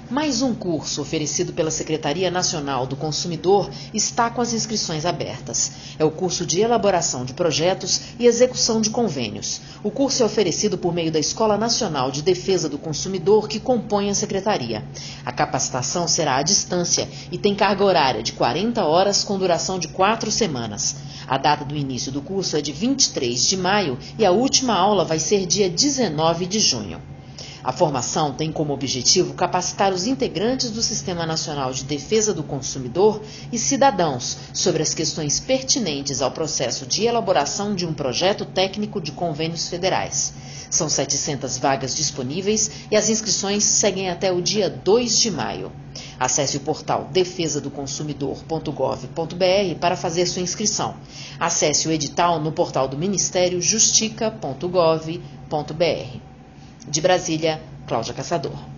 Mais um curso oferecido pela Secretaria Nacional do Consumidor está com as inscrições abertas. É o curso de elaboração de projetos e execução de convênios. O curso é oferecido por meio da Escola Nacional de Defesa do Consumidor, que compõe a Secretaria. A capacitação será à distância e tem carga horária de 40 horas com duração de 4 semanas. A data do início do curso é de 23 de maio e a última aula vai ser dia 19 de junho. A formação tem como objetivo capacitar os integrantes do Sistema Nacional de Defesa do Consumidor e cidadãos sobre as questões pertinentes ao processo de elaboração de um projeto técnico de convênios federais. São 700 vagas disponíveis e as inscrições seguem até o dia 2 de maio. Acesse o portal defesadoconsumidor.gov.br para fazer sua inscrição. Acesse o edital no portal do Ministério justica.gov.br. De Brasília, Cláudia Caçador.